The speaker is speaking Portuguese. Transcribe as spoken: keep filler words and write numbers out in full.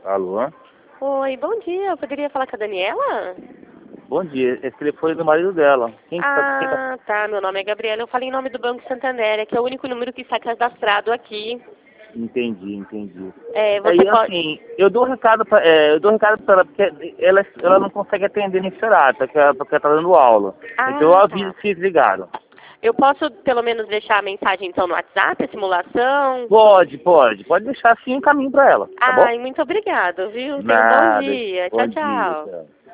Alô? Oi, bom dia. Eu poderia falar com a Daniela? Bom dia. Esse telefone é do marido dela. Quem que tá, quem tá... Ah, tá. Meu nome é Gabriela. Eu falei em nome do Banco Santander, que é o único número que está cadastrado aqui. Entendi, entendi. É, você Aí, pode... assim, eu dou um recado pra, é, eu dou um recado pra ela, porque ela, ela não consegue atender nesse horário, porque ela, porque ela tá dando aula. Então eu Ah, aviso tá. que eles ligaram. Eu posso, pelo menos, deixar a mensagem, então, no WhatsApp, a simulação? Pode, pode. Pode deixar assim um caminho pra ela, tá bom? Ai, muito obrigado, viu? Tenha um bom Nada. dia. Bom Tchau, dia, tchau. tchau.